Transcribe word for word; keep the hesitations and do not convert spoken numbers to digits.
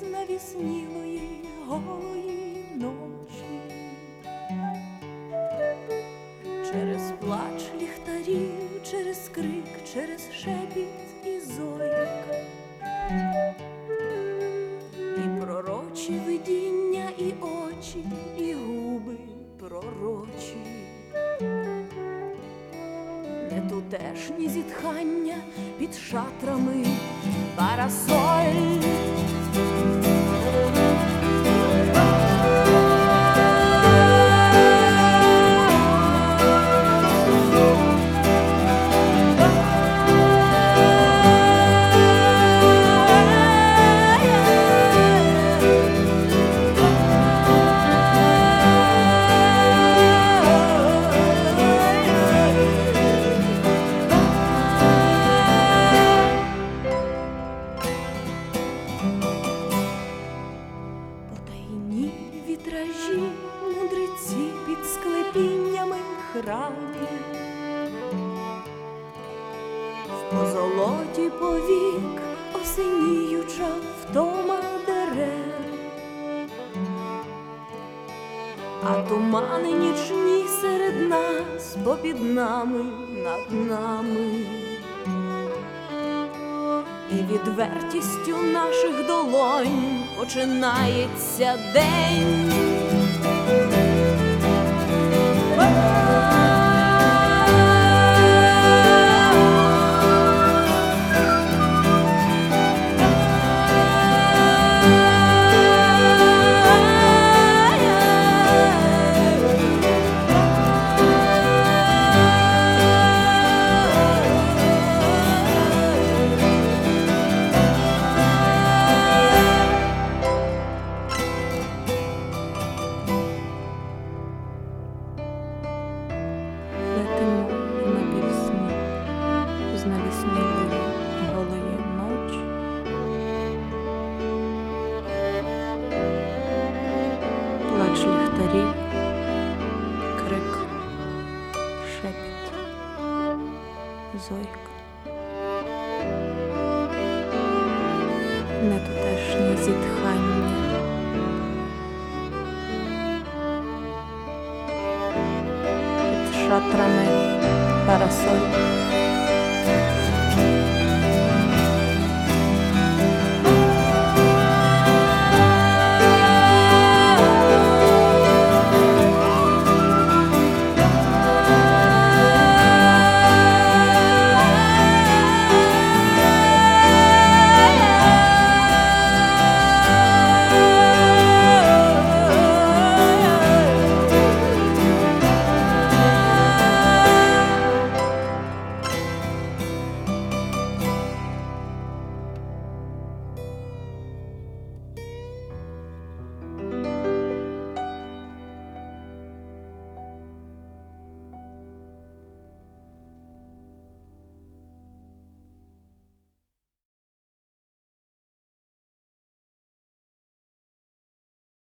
з навіснілої голої ночі. Через плач ліхтарів, через крик, через шепіт і зойк, і пророчі видіння, і очі, і губи пророчі. Нетутешні зітхання під шатрами парасоль. Вітражі, мудреці під склепіннями храмів, в позолоті повік осеніюча втома дерев, а тумани нічні серед нас, попід нами, над нами. І відвертістю наших долонь починається день. Летимо в напівсні з навіснілої голої ночі. Плач ліхтарів, крик, шепіт, зойк. Нетутешні зітхання шатрами парасоль.